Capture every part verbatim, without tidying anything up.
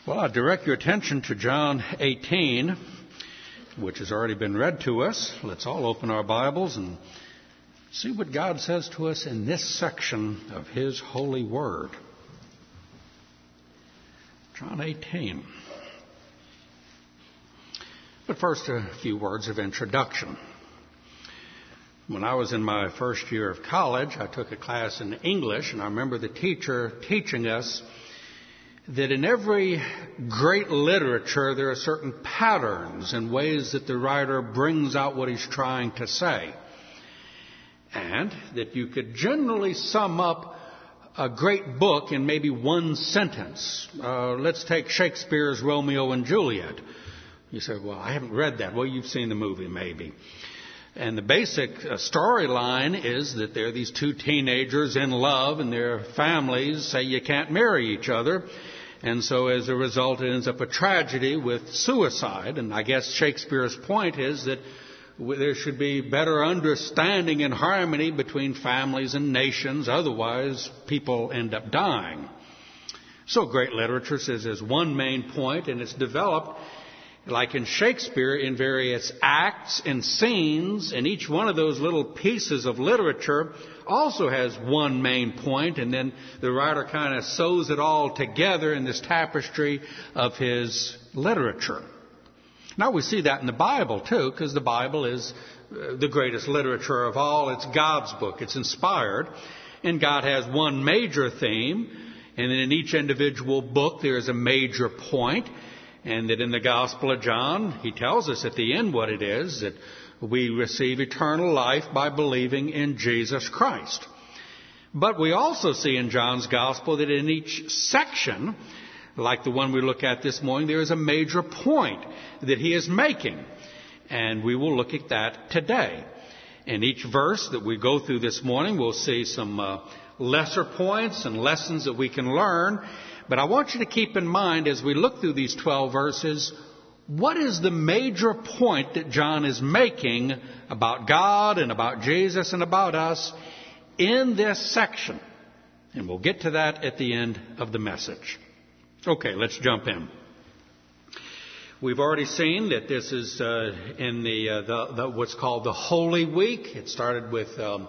Well, I direct your attention to John eighteen, which has already been read to us. Let's all open our Bibles and see what God says to us in this section of His holy word. John eighteen. But first, a few words of introduction. When I was in my first year of college, I took a class in English, and I remember the teacher teaching us that in every great literature there are certain patterns and ways that the writer brings out what he's trying to say. And that you could generally sum up a great book in maybe one sentence. Uh, let's take Shakespeare's Romeo and Juliet. You say, well, I haven't read that. Well, you've seen the movie maybe. And the basic uh, storyline is that there are these two teenagers in love, and their families say you can't marry each other. And so as a result, it ends up a tragedy with suicide. And I guess Shakespeare's point is that there should be better understanding and harmony between families and nations. Otherwise, people end up dying. So great literature says there's one main point, and it's developed like in Shakespeare, in various acts and scenes, and each one of those little pieces of literature also has one main point, and then the writer kind of sews it all together in this tapestry of his literature. Now we see that in the Bible too, because the Bible is the greatest literature of all. It's God's book. It's inspired, and God has one major theme, and then in each individual book there is a major point. And that in the Gospel of John, he tells us at the end what it is, that we receive eternal life by believing in Jesus Christ. But we also see in John's Gospel that in each section, like the one we look at this morning, there is a major point that he is making. And we will look at that today. In each verse that we go through this morning, we'll see some uh, lesser points and lessons that we can learn. But I want you to keep in mind as we look through these twelve verses, what is the major point that John is making about God and about Jesus and about us in this section? And we'll get to that at the end of the message. Okay, let's jump in. We've already seen that this is uh, in the, uh, the, the what's called the Holy Week. It started with um,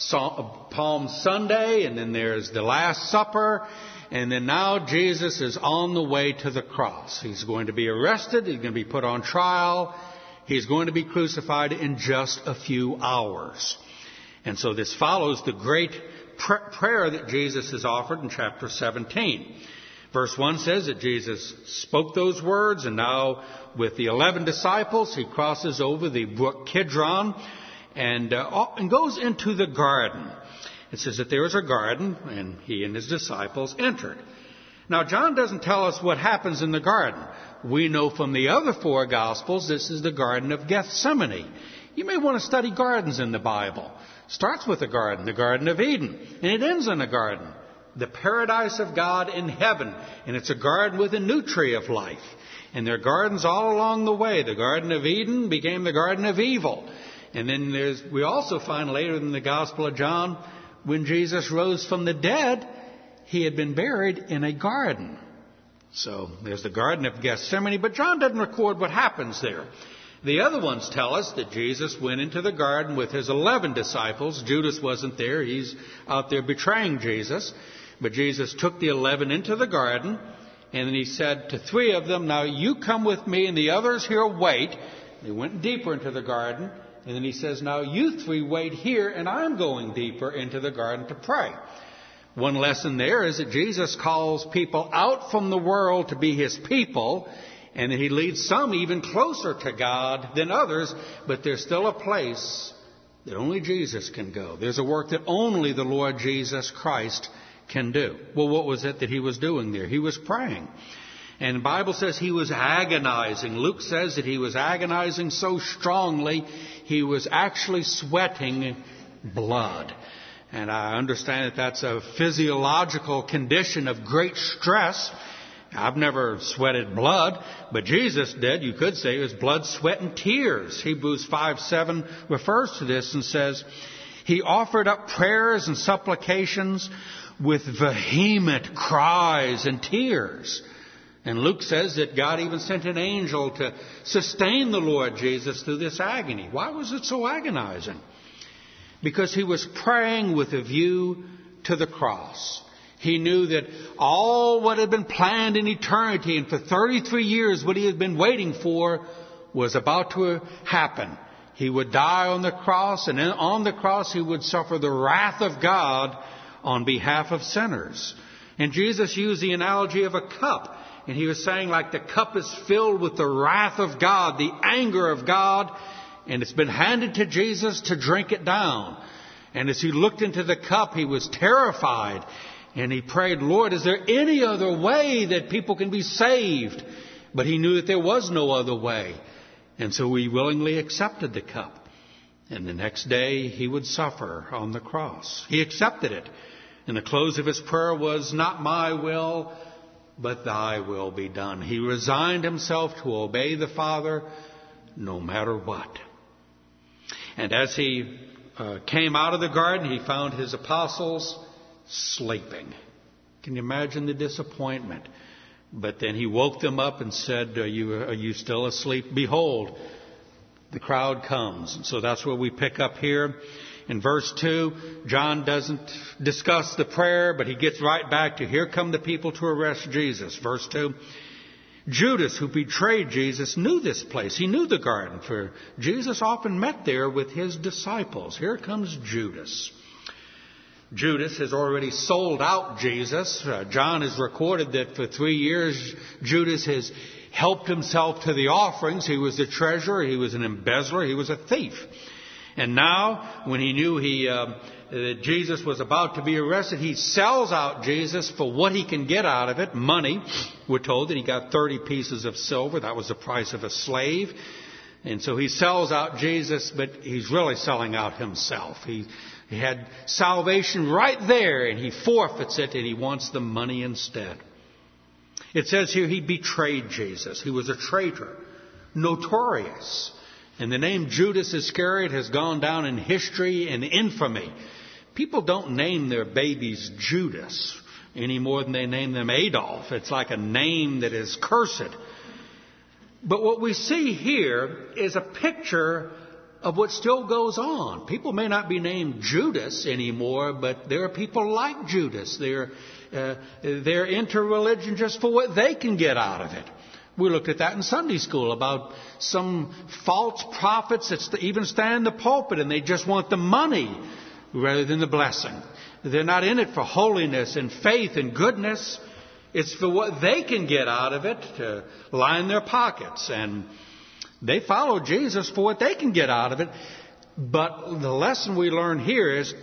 Palm Sunday, and then there's the Last Supper. And then now Jesus is on the way to the cross. He's going to be arrested. He's going to be put on trial. He's going to be crucified in just a few hours. And so this follows the great pr- prayer that Jesus has offered in chapter seventeen. Verse one says that Jesus spoke those words, and now with the eleven disciples, he crosses over the brook Kidron and, uh, and goes into the garden. It says that there was a garden, and he and his disciples entered. Now, John doesn't tell us what happens in the garden. We know from the other four Gospels this is the Garden of Gethsemane. You may want to study gardens in the Bible. It starts with a garden, the Garden of Eden, and it ends in a garden, the paradise of God in heaven. And it's a garden with a new tree of life. And there are gardens all along the way. The Garden of Eden became the Garden of Evil. And then there's, we also find later in the Gospel of John, when Jesus rose from the dead, he had been buried in a garden. So there's the Garden of Gethsemane, but John doesn't record what happens there. The other ones tell us that Jesus went into the garden with his eleven disciples. Judas wasn't there. He's out there betraying Jesus. But Jesus took the eleven into the garden, and then he said to three of them, now you come with me, and the others here wait. They went deeper into the garden. And then he says, now you three wait here, and I'm going deeper into the garden to pray. One lesson there is that Jesus calls people out from the world to be his people, and that he leads some even closer to God than others, but there's still a place that only Jesus can go. There's a work that only the Lord Jesus Christ can do. Well, what was it that he was doing there? He was praying. And the Bible says he was agonizing. Luke says that he was agonizing so strongly, he was actually sweating blood. And I understand that that's a physiological condition of great stress. I've never sweated blood, but Jesus did. You could say it was blood, sweat, and tears. Hebrews five seven refers to this and says, he offered up prayers and supplications with vehement cries and tears. And Luke says that God even sent an angel to sustain the Lord Jesus through this agony. Why was it so agonizing? Because he was praying with a view to the cross. He knew that all what had been planned in eternity and for thirty-three years what he had been waiting for was about to happen. He would die on the cross, and on the cross he would suffer the wrath of God on behalf of sinners. And Jesus used the analogy of a cup. And he was saying, like, the cup is filled with the wrath of God, the anger of God, and it's been handed to Jesus to drink it down. And as he looked into the cup, he was terrified. And he prayed, Lord, is there any other way that people can be saved? But he knew that there was no other way. And so he willingly accepted the cup. And the next day he would suffer on the cross. He accepted it. And the close of his prayer was, not my will, but thy will be done. He resigned himself to obey the Father no matter what. And as he uh, came out of the garden, he found his apostles sleeping. Can you imagine the disappointment? But then he woke them up and said, are you, are you still asleep? Behold, the crowd comes. And so that's where we pick up here. In verse two, John doesn't discuss the prayer, but he gets right back to, here come the people to arrest Jesus. Verse two, Judas, who betrayed Jesus, knew this place. He knew the garden, for Jesus often met there with his disciples. Here comes Judas. Judas has already sold out Jesus. Uh, John has recorded that for three years, Judas has helped himself to the offerings. He was the treasurer. He was an embezzler. He was a thief. And now, when he knew he uh, that Jesus was about to be arrested, he sells out Jesus for what he can get out of it, money. We're told that he got thirty pieces of silver. That was the price of a slave. And so he sells out Jesus, but he's really selling out himself. He, he had salvation right there, and he forfeits it, and he wants the money instead. It says here he betrayed Jesus. He was a traitor, notorious. And the name Judas Iscariot has gone down in history and infamy. People don't name their babies Judas any more than they name them Adolf. It's like a name that is cursed. But what we see here is a picture of what still goes on. People may not be named Judas anymore, but there are people like Judas. They're, uh, they're into religion just for what they can get out of it. We looked at that in Sunday school about some false prophets that even stand in the pulpit and they just want the money rather than the blessing. They're not in it for holiness and faith and goodness. It's for what they can get out of it to line their pockets. And they follow Jesus for what they can get out of it. But the lesson we learn here is,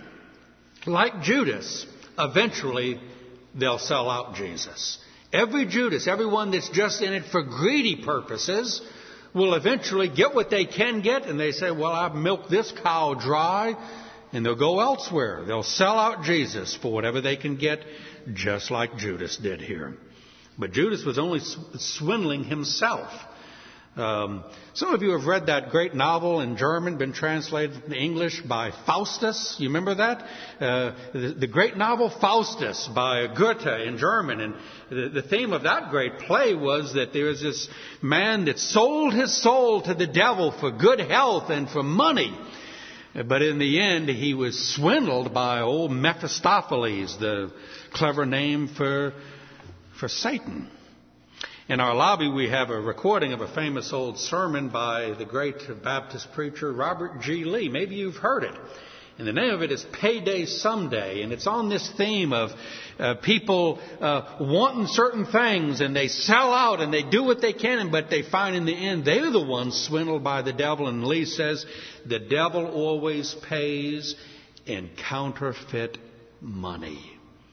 like Judas, eventually they'll sell out Jesus. Every Judas, everyone that's just in it for greedy purposes, will eventually get what they can get, and they say, well, I've milked this cow dry, and they'll go elsewhere. They'll sell out Jesus for whatever they can get, just like Judas did here. But Judas was only swindling himself. Um, some of you have read that great novel in German, been translated into English by Faustus. You remember that? Uh, the, the great novel Faustus by Goethe in German. And the, the theme of that great play was that there was this man that sold his soul to the devil for good health and for money. But in the end, he was swindled by old Mephistopheles, the clever name for, for Satan. In our lobby, we have a recording of a famous old sermon by the great Baptist preacher Robert G. Lee. Maybe you've heard it. And the name of it is Payday Someday. And it's on this theme of uh, people uh, wanting certain things, and they sell out and they do what they can, but they find in the end they're the ones swindled by the devil. And Lee says the devil always pays in counterfeit money.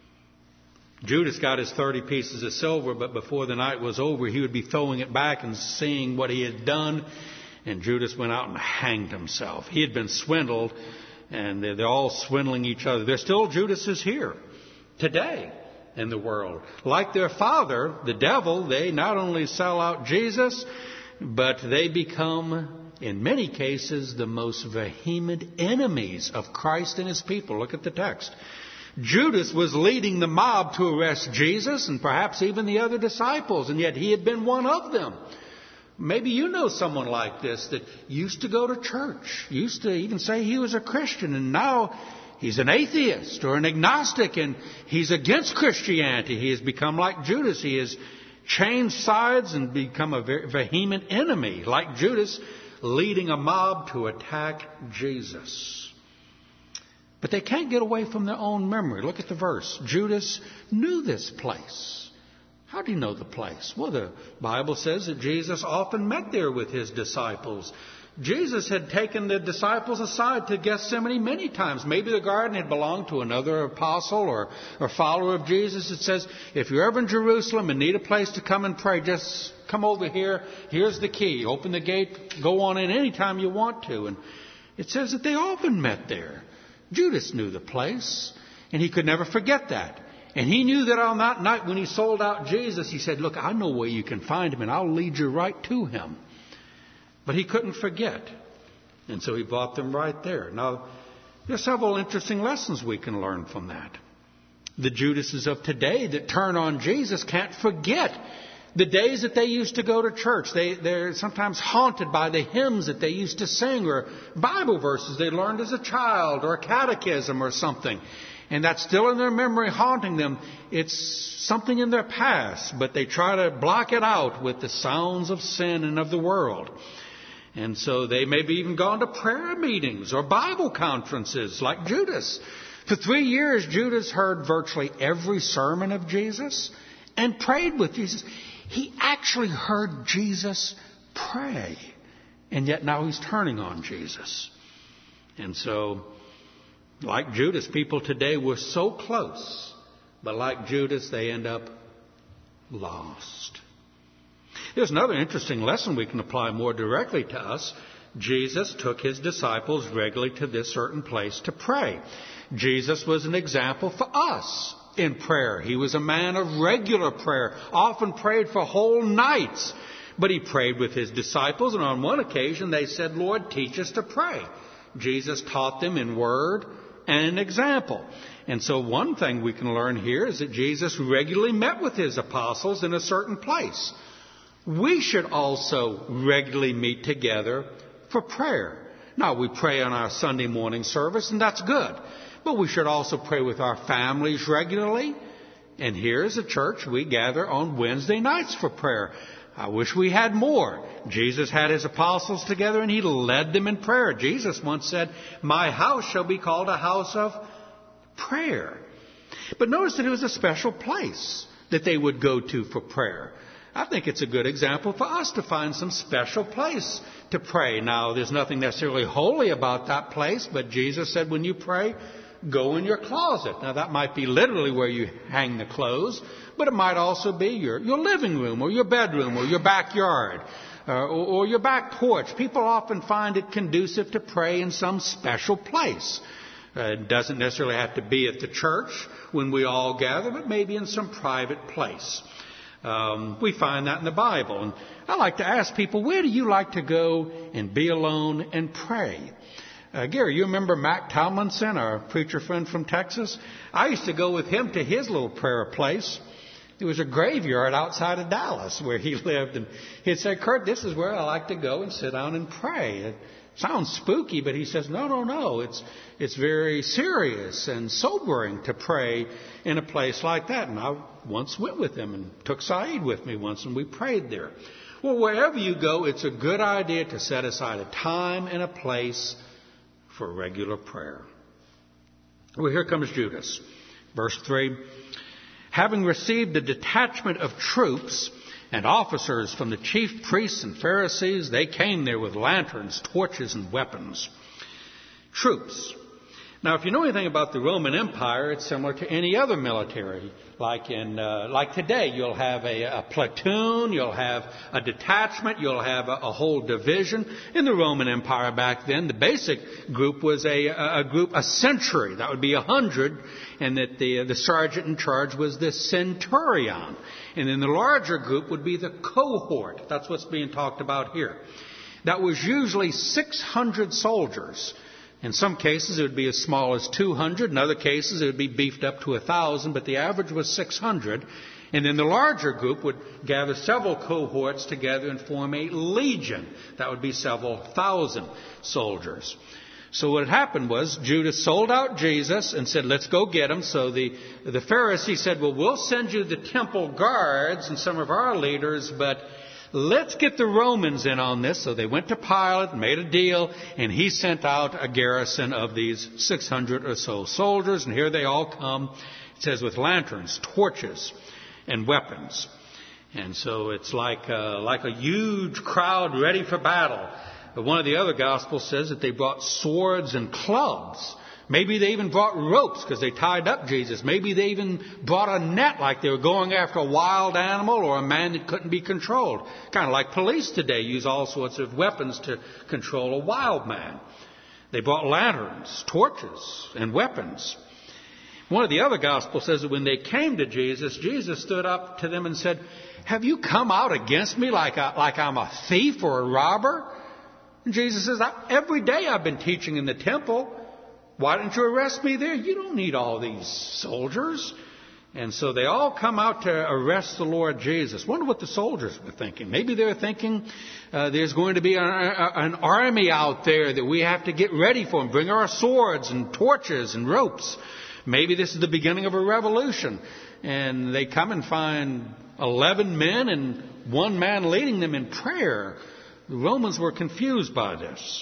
Judas got his thirty pieces of silver, but before the night was over, he would be throwing it back and seeing what he had done. And Judas went out and hanged himself. He had been swindled, and they're all swindling each other. There's still Judases here today in the world. Like their father, the devil, they not only sell out Jesus, but they become, in many cases, the most vehement enemies of Christ and his people. Look at the text. Judas was leading the mob to arrest Jesus and perhaps even the other disciples, and yet he had been one of them. Maybe you know someone like this that used to go to church, used to even say he was a Christian, and now he's an atheist or an agnostic, and he's against Christianity. He has become like Judas. He has changed sides and become a vehement enemy, like Judas, leading a mob to attack Jesus. But they can't get away from their own memory. Look at the verse. Judas knew this place. How do you know the place? Well, the Bible says that Jesus often met there with his disciples. Jesus had taken the disciples aside to Gethsemane many times. Maybe the garden had belonged to another apostle or, or follower of Jesus. It says, if you're ever in Jerusalem and need a place to come and pray, just come over here. Here's the key. Open the gate. Go on in anytime you want to. And it says that they often met there. Judas knew the place, and he could never forget that. And he knew that on that night when he sold out Jesus, he said, look, I know where you can find him, and I'll lead you right to him. But he couldn't forget. And so he bought them right there. Now, there are several interesting lessons we can learn from that. The Judases of today that turn on Jesus can't forget the days that they used to go to church. They, they're sometimes haunted by the hymns that they used to sing or Bible verses they learned as a child or a catechism or something. And that's still in their memory, haunting them. It's something in their past, but they try to block it out with the sounds of sin and of the world. And so they may be even gone to prayer meetings or Bible conferences like Judas. For three years, Judas heard virtually every sermon of Jesus and prayed with Jesus. He actually heard Jesus pray. And yet now he's turning on Jesus. And so, like Judas, people today were so close, but like Judas, they end up lost. There's another interesting lesson we can apply more directly to us. Jesus took his disciples regularly to this certain place to pray. Jesus was an example for us in prayer. He was a man of regular prayer, often prayed for whole nights. But he prayed with his disciples, and on one occasion they said, Lord, teach us to pray. Jesus taught them in word and an example. And so one thing we can learn here is that Jesus regularly met with his apostles in a certain place. We should also regularly meet together for prayer. Now, we pray on our Sunday morning service, and that's good. But we should also pray with our families regularly. And here as a church, we gather on Wednesday nights for prayer. I wish we had more. Jesus had his apostles together and he led them in prayer. Jesus once said, my house shall be called a house of prayer. But notice that it was a special place that they would go to for prayer. I think it's a good example for us to find some special place to pray. Now, there's nothing necessarily holy about that place, but Jesus said when you pray, go in your closet. Now, that might be literally where you hang the clothes, but it might also be your, your living room or your bedroom or your backyard uh, or, or your back porch. People often find it conducive to pray in some special place. Uh, it doesn't necessarily have to be at the church when we all gather, but maybe in some private place. Um, we find that in the Bible. And I like to ask people, where do you like to go and be alone and pray? Uh, Gary, you remember Mac Tomlinson, our preacher friend from Texas? I used to go with him to his little prayer place. There was a graveyard outside of Dallas where he lived. And he'd say, Kurt, this is where I like to go and sit down and pray. It sounds spooky, but he says, no, no, no. It's, it's very serious and sobering to pray in a place like that. And I once went with him and took Saeed with me once, and we prayed there. Well, wherever you go, it's a good idea to set aside a time and a place for regular prayer. Well, here comes Judas. Verse three. Having received a detachment of troops and officers from the chief priests and Pharisees, they came there with lanterns, torches, and weapons. Troops. Now, if you know anything about the Roman Empire, it's similar to any other military. Like in, uh, like today, you'll have a, a platoon, you'll have a detachment, you'll have a, a whole division. In the Roman Empire back then, the basic group was a, a group, a century. That would be a hundred, and that the the sergeant in charge was the centurion. And then the larger group would be the cohort. That's what's being talked about here. That was usually six hundred soldiers. In some cases, it would be as small as two hundred. In other cases, it would be beefed up to one thousand, but the average was six hundred. And then the larger group would gather several cohorts together and form a legion. That would be several thousand soldiers. So what happened was Judas sold out Jesus and said, let's go get him. So the, the Pharisee said, well, we'll send you the temple guards and some of our leaders, but let's get the Romans in on this. So they went to Pilate and made a deal, and he sent out a garrison of these six hundred or so soldiers. And here they all come, it says, with lanterns, torches, and weapons. And so it's like uh, like a huge crowd ready for battle. But one of the other Gospels says that they brought swords and clubs. Maybe they even brought ropes because they tied up Jesus. Maybe they even brought a net like they were going after a wild animal or a man that couldn't be controlled. Kind of like police today use all sorts of weapons to control a wild man. They brought lanterns, torches, and weapons. One of the other Gospels says that when they came to Jesus, Jesus stood up to them and said, have you come out against me like, a, like I'm a thief or a robber? And Jesus says, every day I've been teaching in the temple. Why didn't you arrest me there? You don't need all these soldiers. And so they all come out to arrest the Lord Jesus. Wonder what the soldiers were thinking. Maybe they were thinking uh, there's going to be a, a, an army out there that we have to get ready for and bring our swords and torches and ropes. Maybe this is the beginning of a revolution. And they come and find eleven men and one man leading them in prayer. The Romans were confused by this.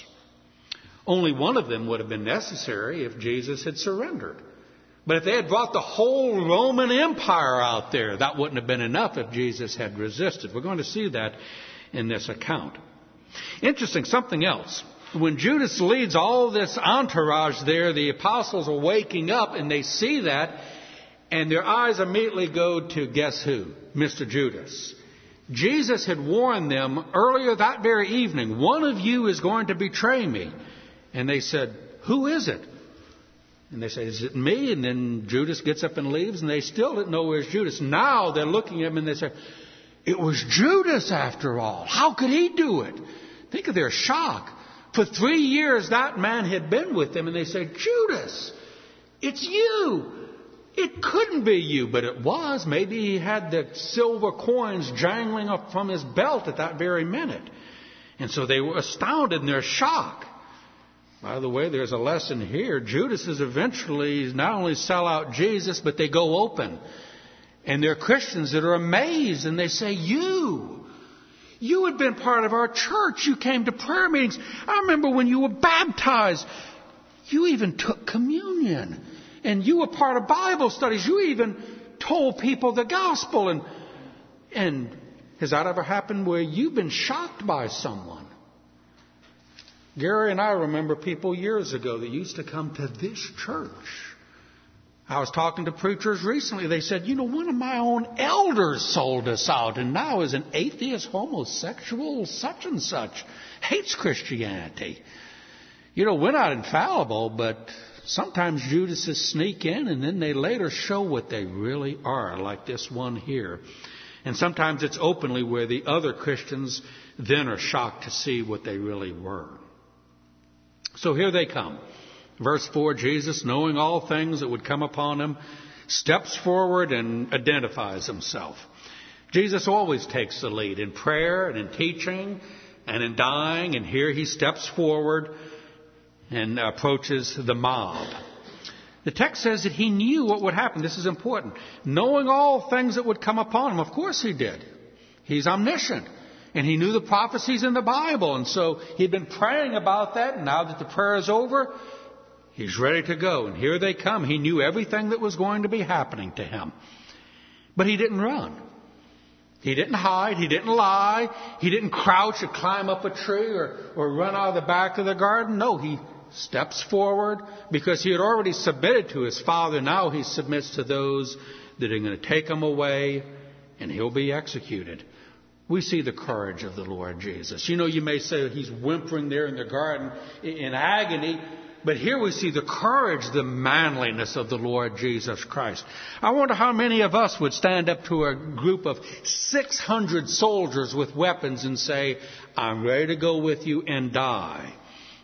Only one of them would have been necessary if Jesus had surrendered. But if they had brought the whole Roman Empire out there, that wouldn't have been enough if Jesus had resisted. We're going to see that in this account. Interesting, something else. When Judas leads all this entourage there, the apostles are waking up and they see that, and their eyes immediately go to guess who? Mister Judas. Jesus had warned them earlier that very evening, one of you is going to betray me. And they said, who is it? And they say, is it me? And then Judas gets up and leaves, and they still didn't know where's Judas. Now they're looking at him and they say, it was Judas after all. How could he do it? Think of their shock. For three years that man had been with them, and they say, Judas, it's you. It couldn't be you, but it was. Maybe he had the silver coins jangling up from his belt at that very minute. And so they were astounded in their shock. By the way, there's a lesson here. Judas is eventually not only sell out Jesus, but they go open. And there are Christians that are amazed, and they say, you, you had been part of our church. You came to prayer meetings. I remember when you were baptized. You even took communion. And you were part of Bible studies. You even told people the gospel. And, and has that ever happened where you've been shocked by someone? Gary and I remember people years ago that used to come to this church. I was talking to preachers recently. They said, you know, one of my own elders sold us out, and now is an atheist, homosexual, such and such. Hates Christianity. You know, we're not infallible, but sometimes Judases sneak in, and then they later show what they really are, like this one here. And sometimes it's openly where the other Christians then are shocked to see what they really were. So here they come. Verse four, Jesus, knowing all things that would come upon him, steps forward and identifies himself. Jesus always takes the lead in prayer and in teaching and in dying. And here he steps forward and approaches the mob. The text says that he knew what would happen. This is important. Knowing all things that would come upon him. Of course he did. He's omniscient. And he knew the prophecies in the Bible. And so he'd been praying about that. And now that the prayer is over, he's ready to go. And here they come. He knew everything that was going to be happening to him. But he didn't run. He didn't hide. He didn't lie. He didn't crouch or climb up a tree or, or run out of the back of the garden. No, he steps forward because he had already submitted to his Father. Now he submits to those that are going to take him away, and he'll be executed. We see the courage of the Lord Jesus. You know, you may say he's whimpering there in the garden in agony, but here we see the courage, the manliness of the Lord Jesus Christ. I wonder how many of us would stand up to a group of six hundred soldiers with weapons and say, I'm ready to go with you and die.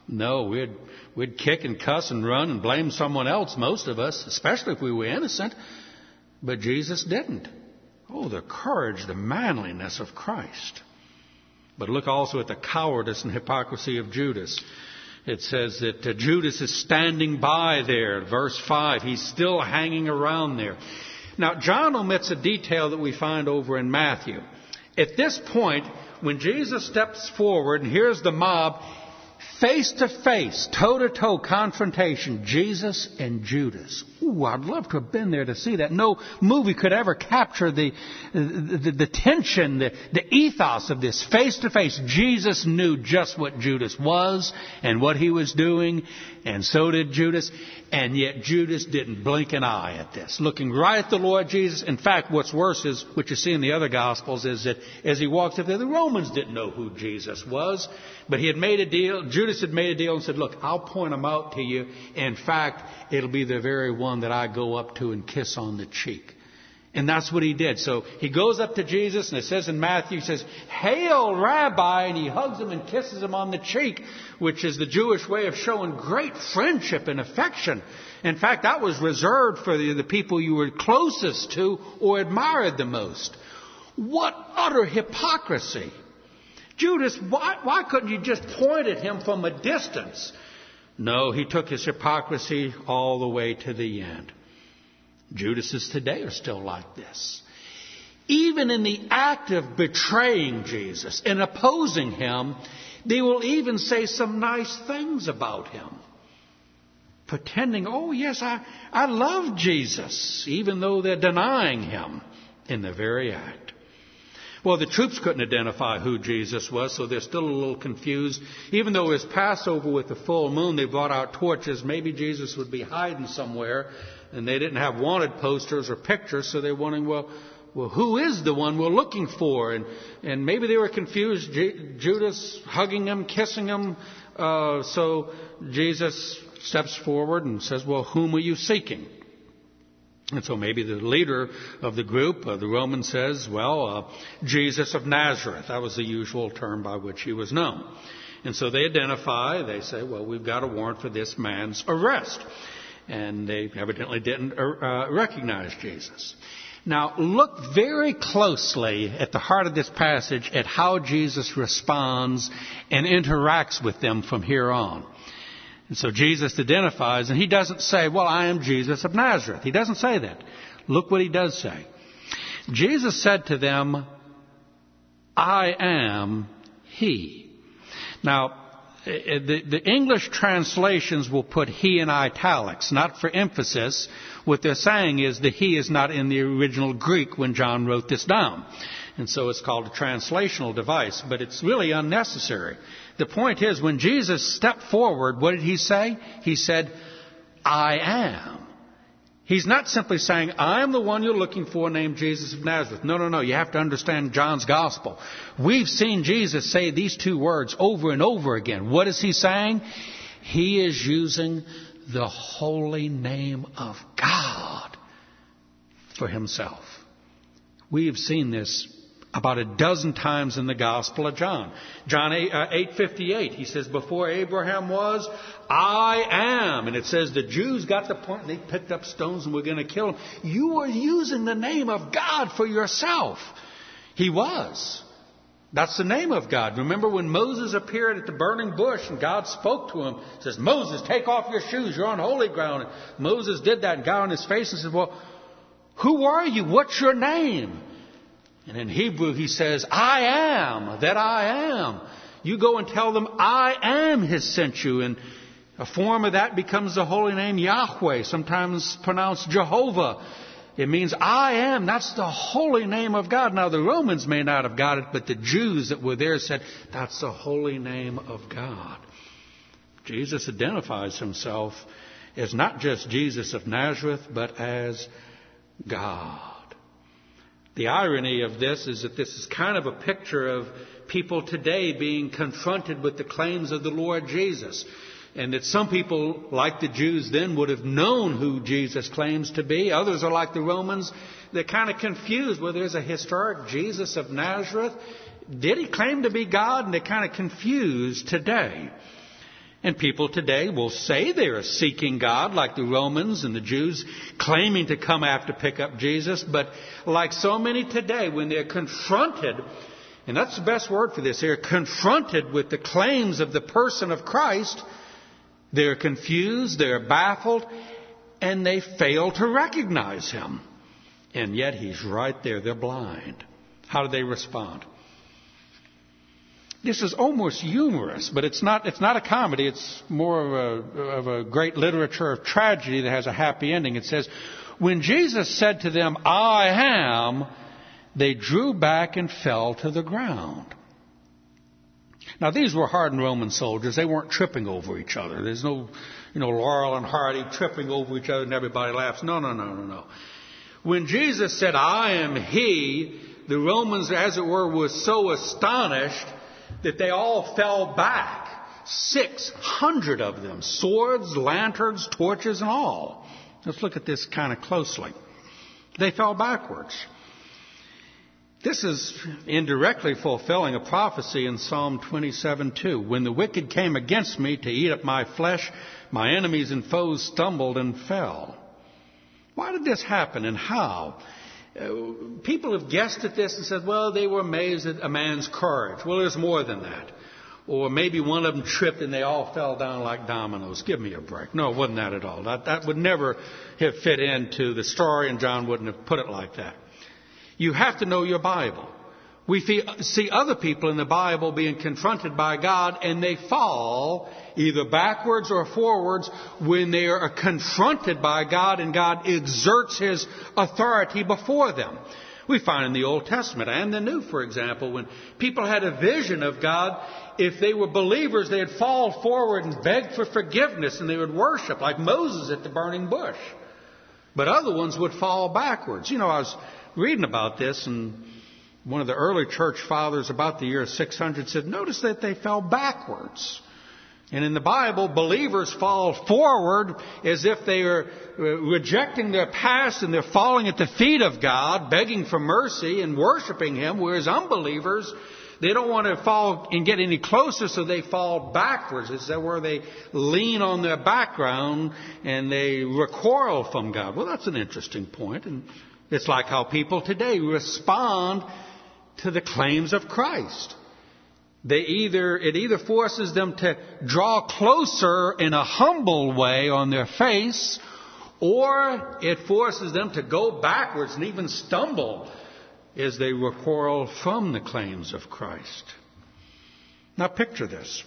No, we'd, we'd kick and cuss and run and blame someone else, most of us, especially if we were innocent. But Jesus didn't. Oh, the courage, the manliness of Christ. But look also at the cowardice and hypocrisy of Judas. It says that uh, Judas is standing by there. Verse five, he's still hanging around there. Now, John omits a detail that we find over in Matthew. At this point, when Jesus steps forward, and here's the mob, face to face, toe to toe confrontation, Jesus and Judas. Ooh, I'd love to have been there to see that. No movie could ever capture the the, the, the tension, the, the ethos of this face to face. Jesus knew just what Judas was and what he was doing, and so did Judas. And yet Judas didn't blink an eye at this, looking right at the Lord Jesus. In fact, what's worse is, what you see in the other Gospels, is that as he walks up there, the Romans didn't know who Jesus was. But he had made a deal, Judas had made a deal and said, look, I'll point him out to you. In fact, it'll be the very one that I go up to and kiss on the cheek. And that's what he did. So he goes up to Jesus, and it says in Matthew, he says, "Hail, Rabbi," and he hugs him and kisses him on the cheek, which is the Jewish way of showing great friendship and affection. In fact, that was reserved for the, the people you were closest to or admired the most. What utter hypocrisy! Judas, why, why couldn't you just point at him from a distance? No, he took his hypocrisy all the way to the end. Judases today are still like this. Even in the act of betraying Jesus and opposing him, they will even say some nice things about him. Pretending, oh yes, I, I love Jesus, even though they're denying him in the very act. Well, the troops couldn't identify who Jesus was, so they're still a little confused. Even though it was Passover with the full moon, they brought out torches. Maybe Jesus would be hiding somewhere, and they didn't have wanted posters or pictures, so they're wondering, well, well, who is the one we're looking for? And and maybe they were confused. J- Judas hugging him, kissing him. Uh, so Jesus steps forward and says, well, whom are you seeking? And so maybe the leader of the group, uh, the Roman, says, well, uh, Jesus of Nazareth. That was the usual term by which he was known. And so they identify, they say, well, we've got a warrant for this man's arrest. And they evidently didn't uh, recognize Jesus. Now, look very closely at the heart of this passage at how Jesus responds and interacts with them from here on. And so Jesus identifies, and he doesn't say, well, I am Jesus of Nazareth. He doesn't say that. Look what he does say. Jesus said to them, I am he. Now, the, the English translations will put he in italics, not for emphasis. What they're saying is that he is not in the original Greek when John wrote this down. And so it's called a translational device, but it's really unnecessary. The point is, when Jesus stepped forward, what did he say? He said, I am. He's not simply saying, I am the one you're looking for named Jesus of Nazareth. No, no, no. You have to understand John's gospel. We've seen Jesus say these two words over and over again. What is he saying? He is using the holy name of God for himself. We've seen this about a dozen times in the Gospel of John. John eight fifty-eight, he says, before Abraham was, I am. And it says the Jews got the point, they picked up stones and were going to kill him. You are using the name of God for yourself. He was. That's the name of God. Remember when Moses appeared at the burning bush and God spoke to him, says, Moses, take off your shoes, you're on holy ground. And Moses did that and got on his face and said, well, who are you? What's your name? And in Hebrew he says, I am that I am. You go and tell them, I am has sent you. And a form of that becomes the holy name Yahweh, sometimes pronounced Jehovah. It means I am. That's the holy name of God. Now the Romans may not have got it, but the Jews that were there said, that's the holy name of God. Jesus identifies himself as not just Jesus of Nazareth, but as God. The irony of this is that this is kind of a picture of people today being confronted with the claims of the Lord Jesus. And that some people, like the Jews then, would have known who Jesus claims to be. Others are like the Romans. They're kind of confused. Well, there's a historic Jesus of Nazareth. Did he claim to be God? And they're kind of confused today. And people today will say they are seeking God, like the Romans and the Jews, claiming to come after pick up Jesus. But like so many today, when they're confronted, and that's the best word for this, they're confronted with the claims of the person of Christ, they're confused, they're baffled, and they fail to recognize Him. And yet He's right there. They're blind. How do they respond? This is almost humorous, but it's not, it's not a comedy. It's more of a, of a great literature of tragedy that has a happy ending. It says, when Jesus said to them, I am, they drew back and fell to the ground. Now, these were hardened Roman soldiers. They weren't tripping over each other. There's no, you know, Laurel and Hardy tripping over each other and everybody laughs. No, no, no, no, no. When Jesus said, I am He, the Romans, as it were, were so astonished that they all fell back. Six hundred of them. Swords, lanterns, torches, and all. Let's look at this kind of closely. They fell backwards. This is indirectly fulfilling a prophecy in Psalm twenty-seven two. When the wicked came against me to eat up my flesh, my enemies and foes stumbled and fell. Why did this happen and how? Uh, people have guessed at this and said, well, they were amazed at a man's courage. Well, there's more than that. Or maybe one of them tripped and they all fell down like dominoes. Give me a break. No, it wasn't that at all. That, that would never have fit into the story, and John wouldn't have put it like that. You have to know your Bible. We see other people in the Bible being confronted by God, and they fall either backwards or forwards when they are confronted by God and God exerts His authority before them. We find in the Old Testament and the New, for example, when people had a vision of God, if they were believers, they'd fall forward and beg for forgiveness and they would worship, like Moses at the burning bush. But other ones would fall backwards. You know, I was reading about this, and one of the early church fathers about the year six hundred said, notice that they fell backwards. And in the Bible, believers fall forward as if they are rejecting their past and they're falling at the feet of God, begging for mercy and worshiping Him, whereas unbelievers, they don't want to fall and get any closer, so they fall backwards. It's where they lean on their background and they recoil from God. Well, that's an interesting point. And it's like how people today respond to the claims of Christ. They either, it either forces them to draw closer in a humble way on their face, or it forces them to go backwards and even stumble as they recoil from the claims of Christ. Now picture this.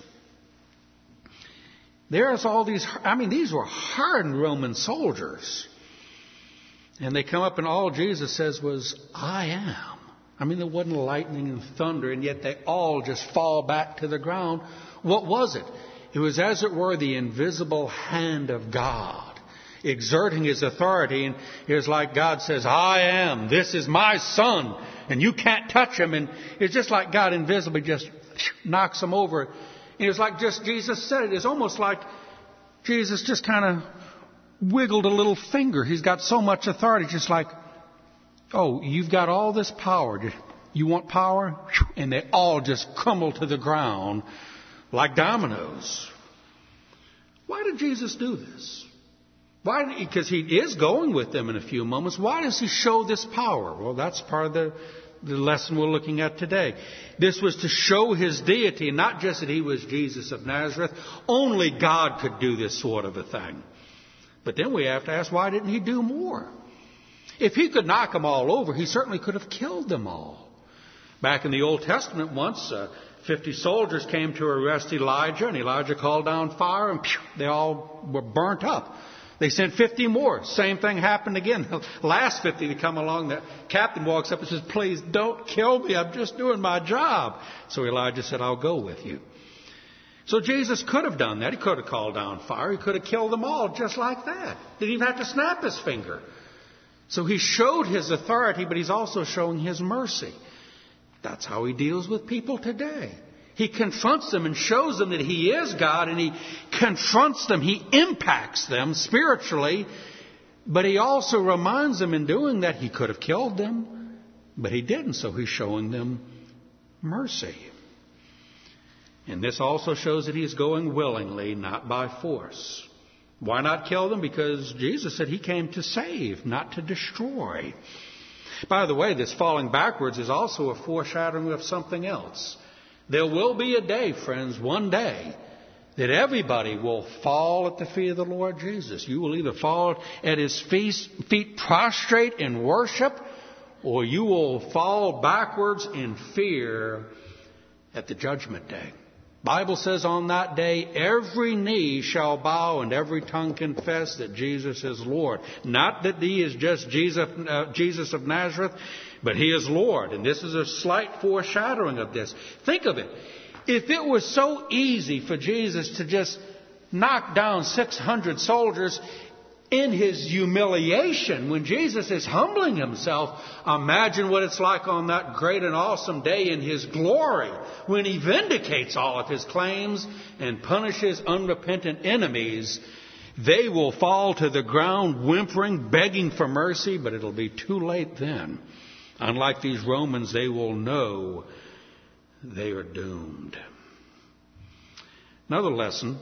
There's all these, I mean, these were hardened Roman soldiers. And they come up and all Jesus says was, I am. I mean, there wasn't lightning and thunder, and yet they all just fall back to the ground. What was it? It was, as it were, the invisible hand of God exerting His authority. And it was like God says, I am. This is my Son, and you can't touch Him. And it's just like God invisibly just knocks Him over. And it was like just Jesus said it. It's almost like Jesus just kind of wiggled a little finger. He's got so much authority, just like, oh, you've got all this power. You want power? And they all just crumble to the ground like dominoes. Why did Jesus do this? Why? Did he, because He is going with them in a few moments. Why does He show this power? Well, that's part of the, the lesson we're looking at today. This was to show His deity, not just that He was Jesus of Nazareth. Only God could do this sort of a thing. But then we have to ask, why didn't He do more? If He could knock them all over, He certainly could have killed them all. Back in the Old Testament, once uh, fifty soldiers came to arrest Elijah, and Elijah called down fire, and pew, they all were burnt up. They sent fifty more. Same thing happened again. The last fifty to come along, the captain walks up and says, please don't kill me. I'm just doing my job. So Elijah said, I'll go with you. So Jesus could have done that. He could have called down fire. He could have killed them all just like that. Didn't even have to snap His finger. So He showed His authority, but He's also showing His mercy. That's how He deals with people today. He confronts them and shows them that He is God, and He confronts them. He impacts them spiritually, but He also reminds them in doing that He could have killed them, but He didn't, so He's showing them mercy. And this also shows that he is going willingly, not by force. Why not kill them? Because Jesus said he came to save, not to destroy. By the way, this falling backwards is also a foreshadowing of something else. There will be a day, friends, one day, that everybody will fall at the feet of the Lord Jesus. You will either fall at his feet, feet prostrate in worship, or you will fall backwards in fear at the judgment day. Bible says on that day, every knee shall bow and every tongue confess that Jesus is Lord. Not that he is just Jesus, uh, Jesus of Nazareth, but he is Lord. And this is a slight foreshadowing of this. Think of it. If it was so easy for Jesus to just knock down six hundred soldiers in his humiliation, when Jesus is humbling himself, imagine what it's like on that great and awesome day in his glory, when he vindicates all of his claims and punishes unrepentant enemies. They will fall to the ground whimpering, begging for mercy, but it'll be too late then. Unlike these Romans, they will know they are doomed. Another lesson,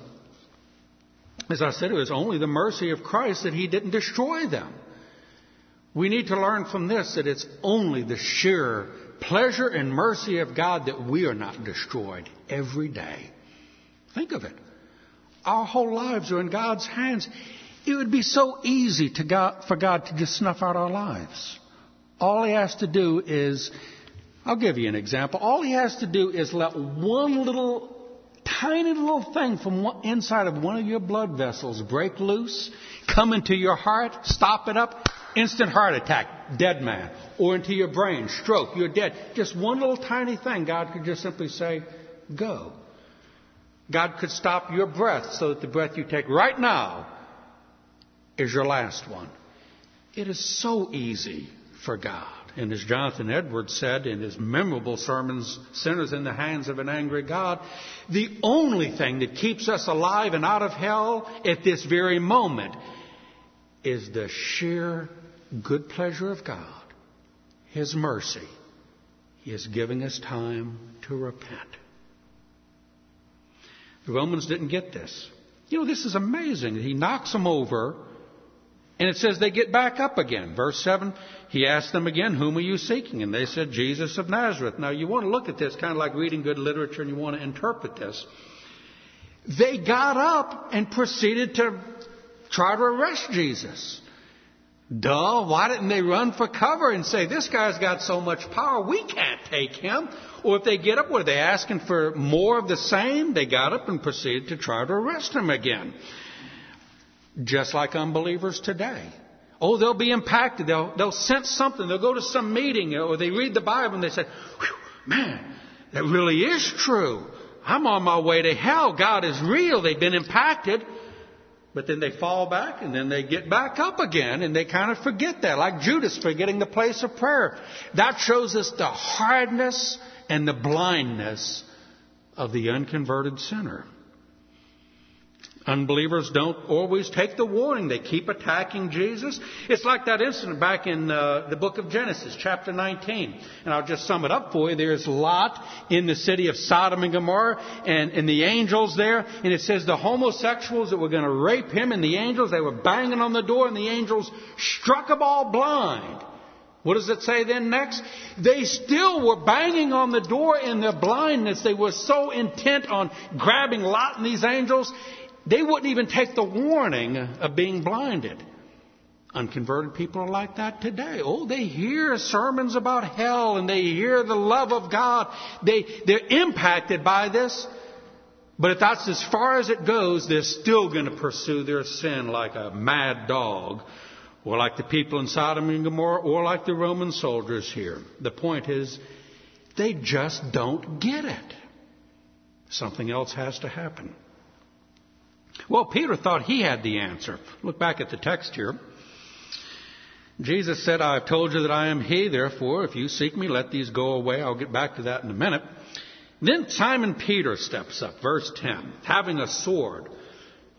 as I said, it was only the mercy of Christ that he didn't destroy them. We need to learn from this that it's only the sheer pleasure and mercy of God that we are not destroyed every day. Think of it. Our whole lives are in God's hands. It would be so easy to God, for God to just snuff out our lives. All he has to do is, I'll give you an example. All he has to do is let one little tiny little thing from one, inside of one of your blood vessels break loose, come into your heart, stop it up, instant heart attack, dead man. Or into your brain, stroke, you're dead. Just one little tiny thing, God could just simply say, go. God could stop your breath so that the breath you take right now is your last one. It is so easy for God. And as Jonathan Edwards said in his memorable sermons, Sinners in the Hands of an Angry God, the only thing that keeps us alive and out of hell at this very moment is the sheer good pleasure of God, his mercy. He is giving us time to repent. The Romans didn't get this. You know, this is amazing. He knocks them over, and it says they get back up again. Verse seven, he asked them again, whom are you seeking? And they said, Jesus of Nazareth. Now, you want to look at this kind of like reading good literature, and you want to interpret this. They got up and proceeded to try to arrest Jesus. Duh, why didn't they run for cover and say, this guy's got so much power, we can't take him? Or if they get up, were they asking for more of the same? They got up and proceeded to try to arrest him again. Just like unbelievers today. Oh, they'll be impacted. They'll, they'll sense something. They'll go to some meeting or they read the Bible and they say, man, that really is true. I'm on my way to hell. God is real. They've been impacted. But then they fall back and then they get back up again and they kind of forget that. Like Judas forgetting the place of prayer. That shows us the hardness and the blindness of the unconverted sinner. Unbelievers don't always take the warning. They keep attacking Jesus. It's like that incident back in uh, the book of Genesis, chapter nineteen. And I'll just sum it up for you. There's Lot in the city of Sodom and Gomorrah and, and the angels there. And it says the homosexuals that were going to rape him and the angels, they were banging on the door and the angels struck them all blind. What does it say then next? They still were banging on the door in their blindness. They were so intent on grabbing Lot and these angels, they wouldn't even take the warning of being blinded. Unconverted people are like that today. Oh, they hear sermons about hell and they hear the love of God. They, they're impacted by this. But if that's as far as it goes, they're still going to pursue their sin like a mad dog. Or like the people in Sodom and Gomorrah, or like the Roman soldiers here. The point is, they just don't get it. Something else has to happen. Well, Peter thought he had the answer. Look back at the text here. Jesus said, I have told you that I am he, therefore, if you seek me, let these go away. I'll get back to that in a minute. Then Simon Peter steps up, verse ten, having a sword.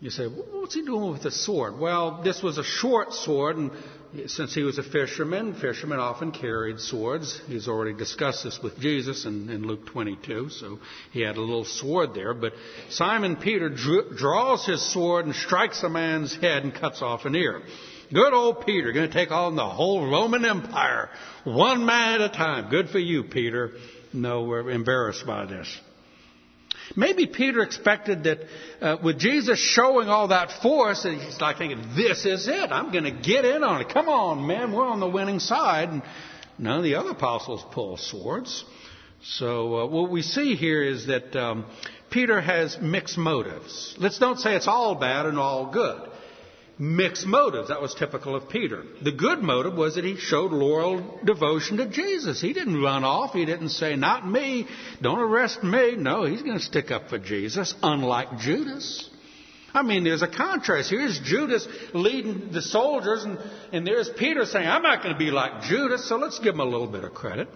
You say, what's he doing with the sword? Well, this was a short sword, and since he was a fisherman, fishermen often carried swords. He's already discussed this with Jesus in, in Luke twenty-two, so he had a little sword there. But Simon Peter drew, draws his sword and strikes a man's head and cuts off an ear. Good old Peter, going to take on the whole Roman Empire, one man at a time. Good for you, Peter. No, we're embarrassed by this. Maybe Peter expected that uh, with Jesus showing all that force, he's like thinking, this is it. I'm going to get in on it. Come on, man. We're on the winning side. And none of the other apostles pull swords. So uh, what we see here is that um, Peter has mixed motives. Let's don't say it's all bad and all good. Mixed motives. That was typical of Peter. The good motive was that he showed loyal devotion to Jesus. He didn't run off. He didn't say, not me. Don't arrest me. No, he's going to stick up for Jesus, unlike Judas. I mean, there's a contrast. Here's Judas leading the soldiers, and, and there's Peter saying, I'm not going to be like Judas, so let's give him a little bit of credit.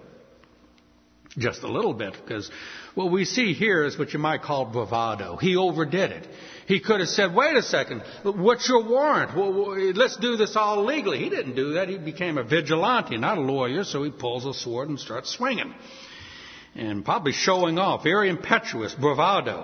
Just a little bit, because what we see here is what you might call bravado. He overdid it. He could have said, wait a second, what's your warrant? Well, let's do this all legally. He didn't do that. He became a vigilante, not a lawyer, so he pulls a sword and starts swinging. And probably showing off, very impetuous, bravado.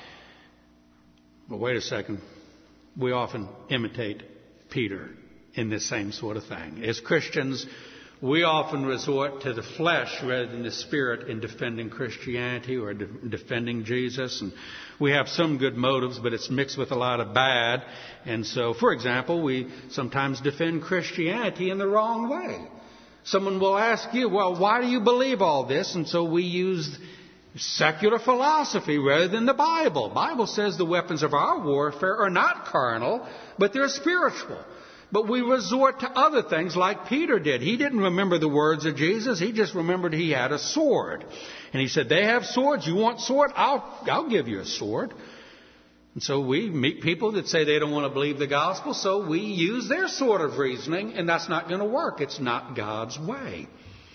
But wait a second, we often imitate Peter in this same sort of thing. As Christians, we often resort to the flesh rather than the spirit in defending Christianity or de- defending Jesus. And we have some good motives, but it's mixed with a lot of bad. And so, for example, we sometimes defend Christianity in the wrong way. Someone will ask you, well, why do you believe all this? And so we use secular philosophy rather than the Bible. The Bible says the weapons of our warfare are not carnal, but they're spiritual. But we resort to other things like Peter did. He didn't remember the words of Jesus. He just remembered he had a sword. And he said, they have swords. You want sword? I'll, I'll give you a sword. And so we meet people that say they don't want to believe the gospel, so we use their sort of reasoning, and that's not going to work. It's not God's way.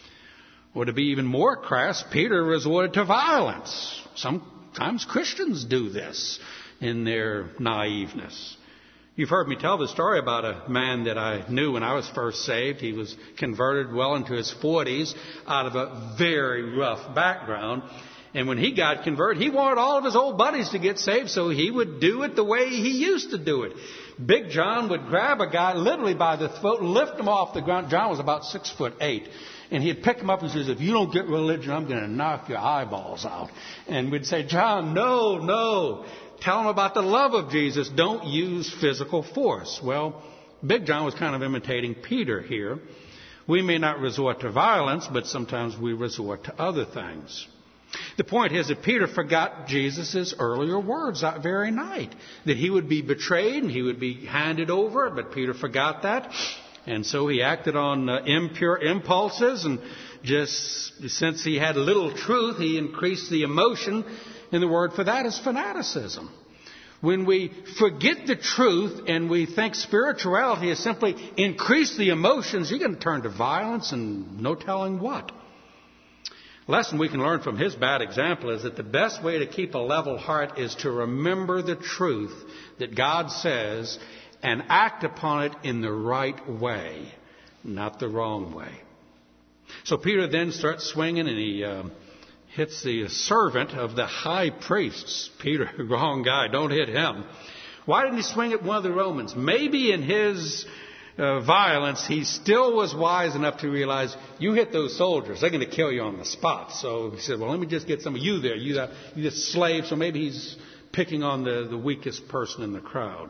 Or to be even more crass, Peter resorted to violence. Sometimes Christians do this in their naiveness. You've heard me tell the story about a man that I knew when I was first saved. He was converted well into his forties out of a very rough background. And when he got converted, he wanted all of his old buddies to get saved, so he would do it the way he used to do it. Big John would grab a guy literally by the throat and lift him off the ground. John was about six foot eight. And he'd pick him up and says, if you don't get religion, I'm going to knock your eyeballs out. And we'd say, John, no, no. Tell them about the love of Jesus. Don't use physical force. Well, Big John was kind of imitating Peter here. We may not resort to violence, but sometimes we resort to other things. The point is that Peter forgot Jesus' earlier words that very night, that he would be betrayed and he would be handed over, but Peter forgot that. And so he acted on uh, impure impulses, and just since he had little truth, he increased the emotion. And the word for that is fanaticism. When we forget the truth and we think spirituality is simply increase the emotions, you're going to turn to violence and no telling what. Lesson we can learn from his bad example is that the best way to keep a level heart is to remember the truth that God says and act upon it in the right way, not the wrong way. So Peter then starts swinging, and he uh, hits the servant of the high priests. Peter, wrong guy, don't hit him. Why didn't he swing at one of the Romans? Maybe in his uh, violence, he still was wise enough to realize, you hit those soldiers, they're going to kill you on the spot. So he said, well, let me just get some of you there. You, that, you this slave. So maybe he's picking on the, the weakest person in the crowd.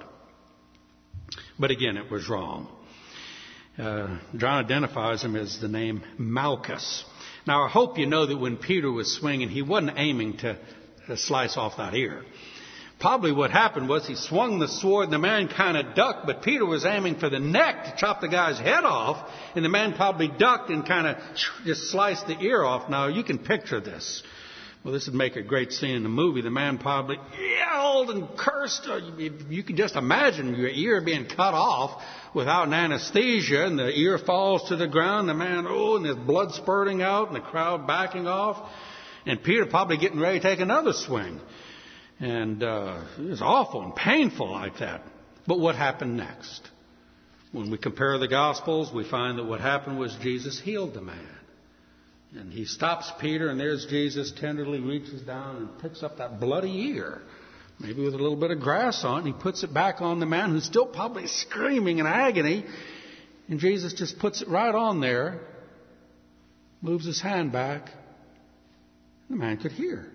But again, it was wrong. Uh, John identifies him as the name Malchus. Now, I hope you know that when Peter was swinging, he wasn't aiming to, to slice off that ear. Probably what happened was he swung the sword and the man kind of ducked, but Peter was aiming for the neck to chop the guy's head off, and the man probably ducked and kind of just sliced the ear off. Now, you can picture this. Well, this would make a great scene in the movie. The man probably yelled and cursed. You can just imagine your ear being cut off without an anesthesia, and the ear falls to the ground. The man, oh, and there's blood spurting out, and the crowd backing off. And Peter probably getting ready to take another swing. And uh, it was awful and painful like that. But what happened next? When we compare the Gospels, we find that what happened was Jesus healed the man. And he stops Peter, and there's Jesus tenderly reaches down and picks up that bloody ear, maybe with a little bit of grass on it, and he puts it back on the man who's still probably screaming in agony. And Jesus just puts it right on there, moves his hand back, and the man could hear.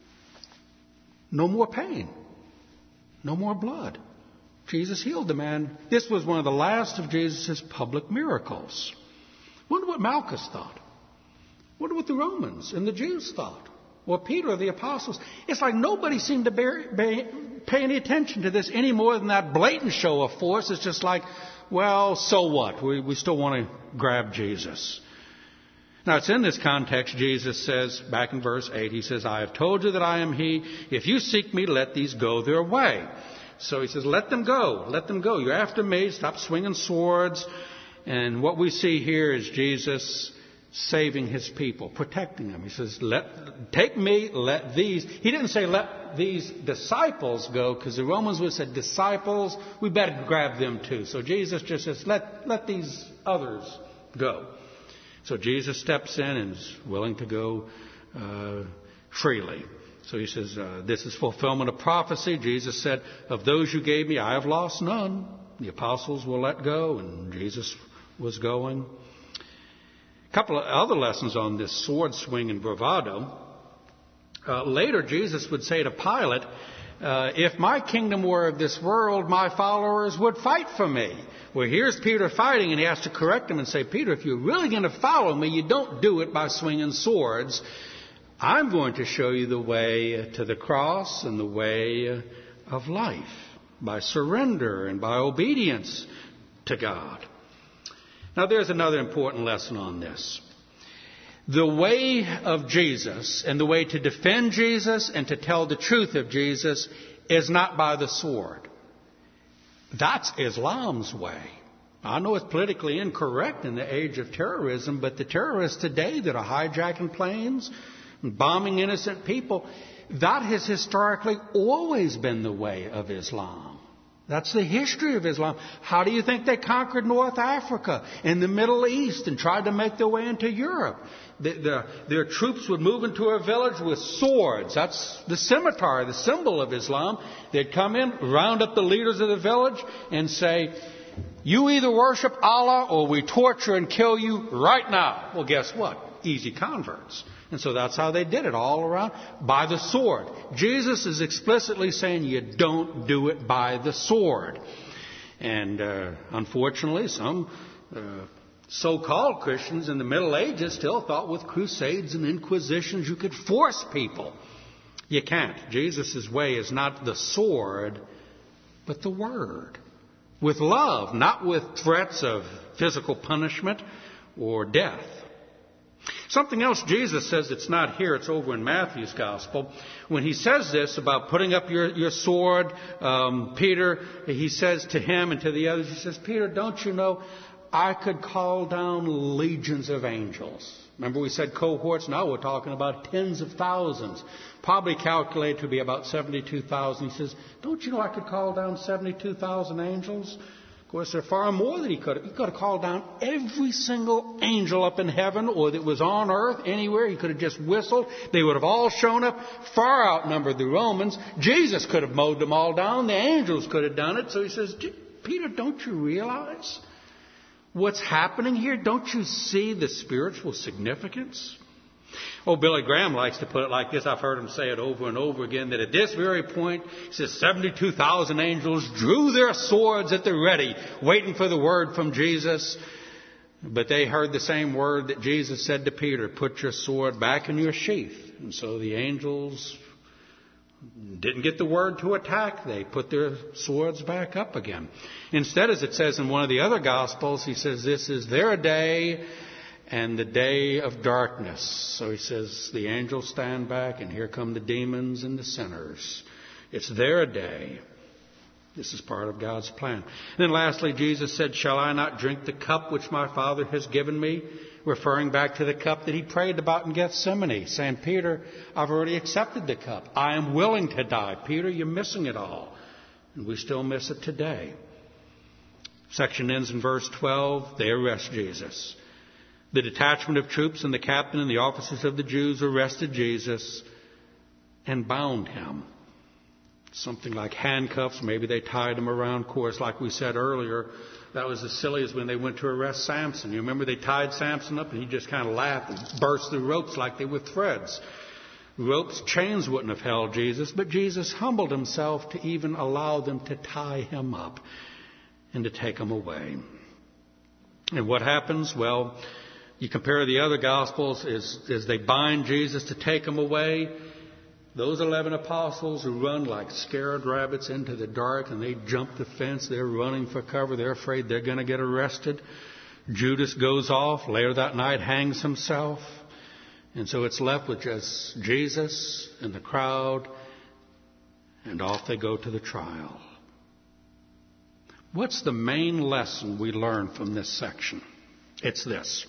No more pain. No more blood. Jesus healed the man. This was one of the last of Jesus' public miracles. Wonder what Malchus thought. Wonder what the Romans and the Jews thought. Or Peter or the apostles. It's like nobody seemed to bear, bear, pay any attention to this any more than that blatant show of force. It's just like, well, so what? We, we still want to grab Jesus. Now, it's in this context, Jesus says, back in verse eight, he says, I have told you that I am he. If you seek me, let these go their way. So he says, let them go. Let them go. You're after me. Stop swinging swords. And what we see here is Jesus saving his people, protecting them. He says, let, take me, let these. He didn't say let these disciples go, because the Romans would have said disciples, we better grab them too. So Jesus just says, let, let these others go. So Jesus steps in and is willing to go uh, freely. So he says, uh, this is fulfillment of prophecy. Jesus said, of those you gave me, I have lost none. The apostles were let go, and Jesus was going. A couple of other lessons on this sword swing and bravado. Uh, later, Jesus would say to Pilate, uh, if my kingdom were of this world, my followers would fight for me. Well, here's Peter fighting, and he has to correct him and say, Peter, if you're really going to follow me, you don't do it by swinging swords. I'm going to show you the way to the cross and the way of life by surrender and by obedience to God. Now, there's another important lesson on this. The way of Jesus and the way to defend Jesus and to tell the truth of Jesus is not by the sword. That's Islam's way. I know it's politically incorrect in the age of terrorism, but the terrorists today that are hijacking planes, bombing innocent people, that has historically always been the way of Islam. That's the history of Islam. How do you think they conquered North Africa and the Middle East and tried to make their way into Europe? The, the, their troops would move into a village with swords. That's the scimitar, the symbol of Islam. They'd come in, round up the leaders of the village and say, you either worship Allah or we torture and kill you right now. Well, guess what? Easy converts. And so that's how they did it all around, by the sword. Jesus is explicitly saying you don't do it by the sword. And uh, unfortunately, some uh, so-called Christians in the Middle Ages still thought with crusades and inquisitions you could force people. You can't. Jesus' way is not the sword, but the word. With love, not with threats of physical punishment or death. Something else Jesus says, it's not here, it's over in Matthew's Gospel. When he says this about putting up your, your sword, um, Peter, he says to him and to the others, he says, Peter, don't you know I could call down legions of angels? Remember we said cohorts? Now we're talking about tens of thousands. Probably calculated to be about seventy-two thousand. He says, don't you know I could call down seventy-two thousand angels? Of course, there are far more than he could have. He could have called down every single angel up in heaven or that was on earth, anywhere. He could have just whistled. They would have all shown up, far outnumbered the Romans. Jesus could have mowed them all down. The angels could have done it. So he says, Peter, don't you realize what's happening here? Don't you see the spiritual significance? Oh, Billy Graham likes to put it like this. I've heard him say it over and over again, that at this very point, he says, seventy-two thousand angels drew their swords at the ready, waiting for the word from Jesus. But they heard the same word that Jesus said to Peter, put your sword back in your sheath. And so the angels didn't get the word to attack. They put their swords back up again. Instead, as it says in one of the other Gospels, he says, this is their day and the day of darkness. So he says, the angels stand back, and here come the demons and the sinners. It's their day. This is part of God's plan. And then lastly, Jesus said, shall I not drink the cup which my Father has given me? referring back to the cup that he prayed about in Gethsemane, saying, Peter, I've already accepted the cup. I am willing to die. Peter, you're missing it all. And we still miss it today. Section ends in verse twelve. They arrest Jesus. The detachment of troops and the captain and the officers of the Jews arrested Jesus and bound him. Something like handcuffs. Maybe they tied him around. Of course, like we said earlier, that was as silly as when they went to arrest Samson. You remember they tied Samson up and he just kind of laughed and burst through ropes like they were threads. Ropes, chains wouldn't have held Jesus, but Jesus humbled himself to even allow them to tie him up and to take him away. And what happens? Well, you compare the other Gospels as, as they bind Jesus to take him away. Those eleven apostles who run like scared rabbits into the dark and they jump the fence. They're running for cover. They're afraid they're going to get arrested. Judas goes off. Later that night hangs himself. And so it's left with just Jesus and the crowd. And off they go to the trial. What's the main lesson we learn from this section? It's this.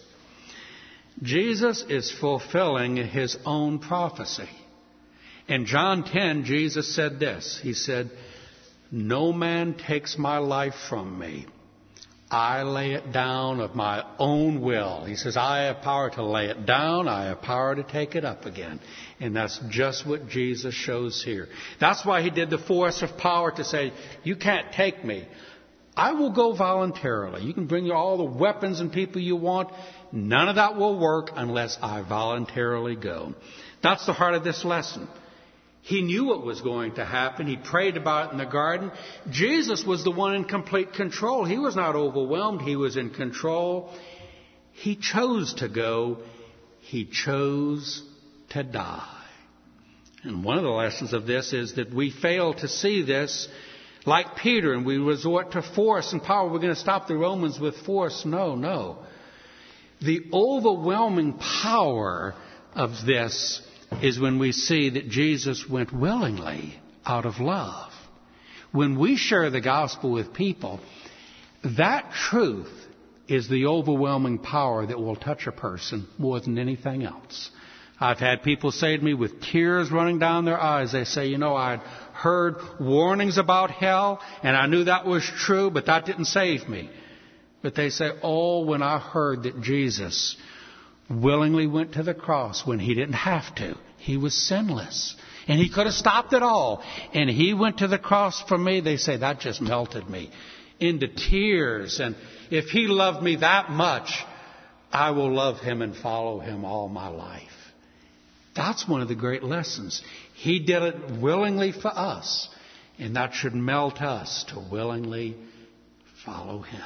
Jesus is fulfilling his own prophecy. In John ten, Jesus said this. He said, no man takes my life from me. I lay it down of my own will. He says, I have power to lay it down. I have power to take it up again. And that's just what Jesus shows here. That's why he did the force of power to say, you can't take me. I will go voluntarily. You can bring all the weapons and people you want. None of that will work unless I voluntarily go. That's the heart of this lesson. He knew what was going to happen. He prayed about it in the garden. Jesus was the one in complete control. He was not overwhelmed. He was in control. He chose to go. He chose to die. And one of the lessons of this is that we fail to see this like Peter, and we resort to force and power. We're going to stop the Romans with force. No, no. The overwhelming power of this is when we see that Jesus went willingly out of love. When we share the gospel with people, that truth is the overwhelming power that will touch a person more than anything else. I've had people say to me with tears running down their eyes, they say, you know, I'd heard warnings about hell and I knew that was true, but that didn't save me. But they say, oh, when I heard that Jesus willingly went to the cross when he didn't have to. He was sinless. And he could have stopped it all. And he went to the cross for me. They say that just melted me into tears. And if he loved me that much, I will love him and follow him all my life. That's one of the great lessons. He did it willingly for us. And that should melt us to willingly follow him.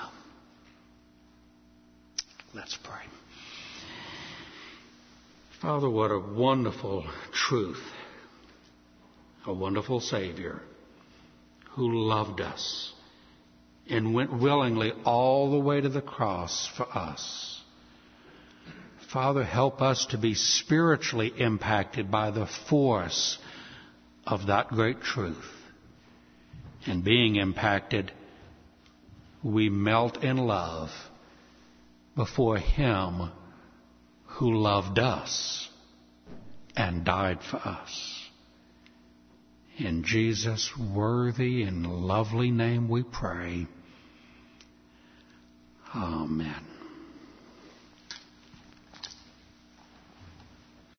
Let's pray. Father, what a wonderful truth. A wonderful Savior who loved us and went willingly all the way to the cross for us. Father, help us to be spiritually impacted by the force of that great truth. And being impacted, we melt in love before Him who loved us and died for us. In Jesus' worthy and lovely name we pray. Amen.